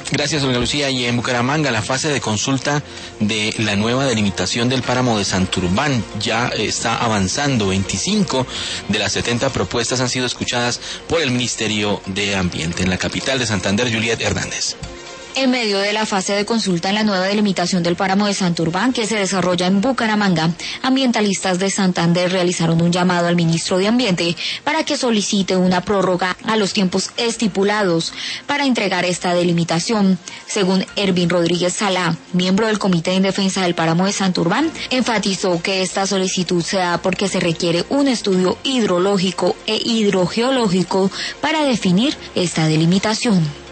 Gracias, Olga Lucía. Y en Bucaramanga, la fase de consulta de la nueva delimitación del páramo de Santurbán ya está avanzando. 25 de las 70 propuestas han sido escuchadas por el Ministerio de Ambiente. En la capital de Santander, Juliet Hernández. En medio de la fase de consulta en la nueva delimitación del páramo de Santurbán, que se desarrolla en Bucaramanga, ambientalistas de Santander realizaron un llamado al ministro de Ambiente para que solicite una prórroga a los tiempos estipulados para entregar esta delimitación. Según Ervin Rodríguez Salá, miembro del Comité en Defensa del Páramo de Santurbán, enfatizó que esta solicitud se da porque se requiere un estudio hidrológico e hidrogeológico para definir esta delimitación.